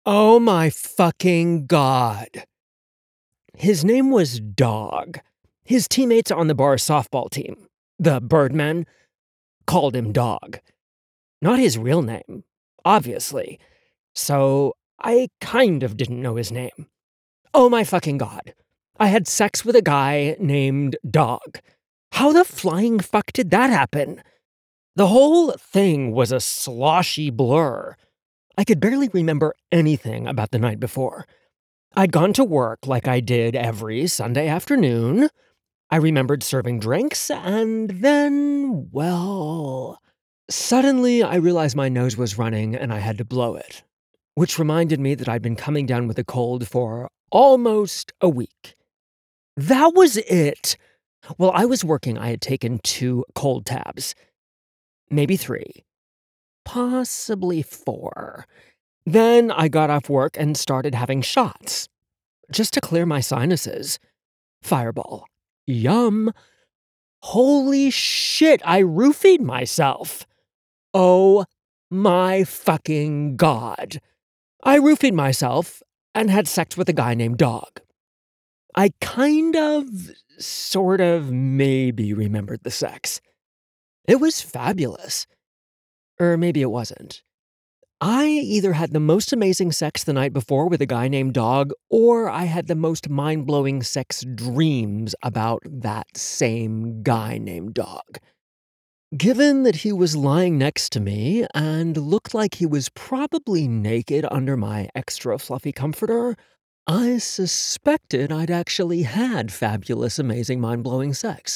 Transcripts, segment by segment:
Oh my fucking God. His name was Dog. His teammates on the bar softball team, the Birdmen, called him Dog. Not his real name, obviously. So I kind of didn't know his name. Oh my fucking God. I had sex with a guy named Dog. How the flying fuck did that happen? The whole thing was a sloshy blur. I could barely remember anything about the night before. I'd gone to work like I did every Sunday afternoon. I remembered serving drinks, and then, well, suddenly I realized my nose was running and I had to blow it, which reminded me that I'd been coming down with a cold for almost a week. That was it. While I was working, I had taken 2 cold tabs, maybe 3, possibly 4. Then I got off work and started having shots, just to clear my sinuses. Fireball. Yum. Holy shit, I roofied myself. Oh my fucking God. I roofied myself and had sex with a guy named Dog. I kind of, sort of, maybe remembered the sex. It was fabulous. Or maybe it wasn't. I either had the most amazing sex the night before with a guy named Dog, or I had the most mind-blowing sex dreams about that same guy named Dog. Given that he was lying next to me and looked like he was probably naked under my extra fluffy comforter, I suspected I'd actually had fabulous, amazing, mind-blowing sex.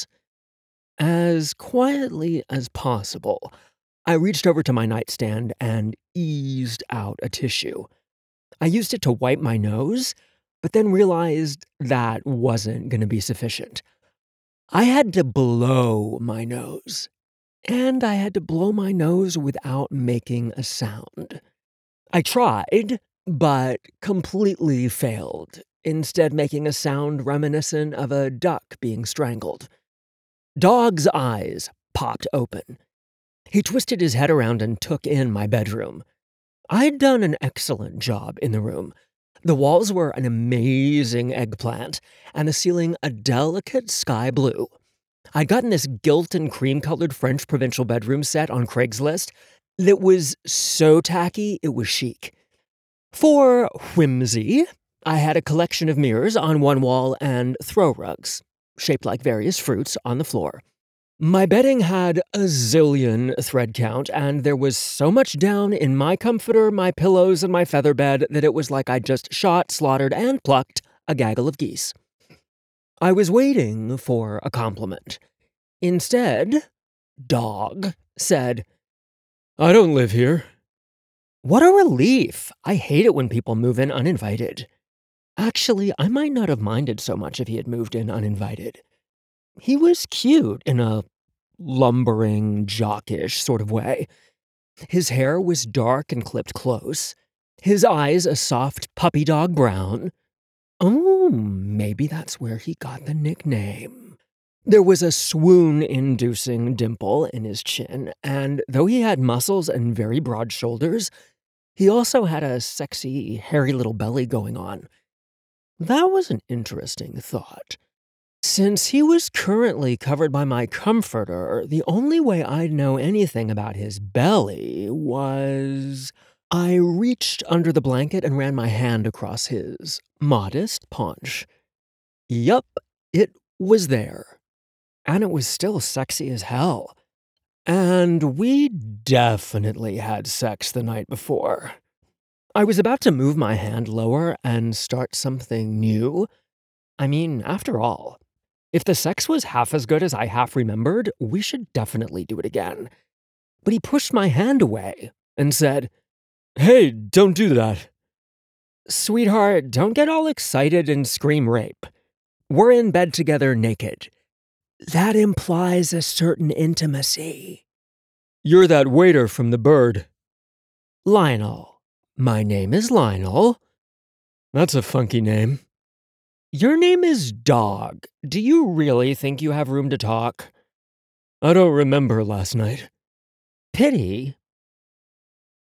As quietly as possible, I reached over to my nightstand and eased out a tissue. I used it to wipe my nose, but then realized that wasn't going to be sufficient. I had to blow my nose, and I had to blow my nose without making a sound. I tried, but completely failed, instead making a sound reminiscent of a duck being strangled. Dog's eyes popped open. He twisted his head around and took in my bedroom. I'd done an excellent job in the room. The walls were an amazing eggplant, and the ceiling a delicate sky blue. I'd gotten this gilt and cream-colored French provincial bedroom set on Craigslist that was so tacky it was chic. For whimsy, I had a collection of mirrors on one wall and throw rugs, shaped like various fruits, on the floor. My bedding had a zillion thread count, and there was so much down in my comforter, my pillows, and my feather bed that it was like I'd just shot, slaughtered, and plucked a gaggle of geese. I was waiting for a compliment. Instead, Dog said, "I don't live here." What a relief! I hate it when people move in uninvited. Actually, I might not have minded so much if he had moved in uninvited. He was cute in a lumbering, jockish sort of way. His hair was dark and clipped close. His eyes a soft puppy dog brown. Oh, maybe that's where he got the nickname. There was a swoon-inducing dimple in his chin, and though he had muscles and very broad shoulders, he also had a sexy, hairy little belly going on. That was an interesting thought. Since he was currently covered by my comforter, the only way I'd know anything about his belly was... I reached under the blanket and ran my hand across his modest paunch. Yup, it was there. And it was still sexy as hell. And we definitely had sex the night before. I was about to move my hand lower and start something new. I mean, after all, if the sex was half as good as I half remembered, we should definitely do it again. But he pushed my hand away and said, "Hey, don't do that." Sweetheart, don't get all excited and scream rape. We're in bed together naked. That implies a certain intimacy. You're that waiter from The Bird. Lionel. My name is Lionel. That's a funky name. Your name is Dog. Do you really think you have room to talk? I don't remember last night. Pity,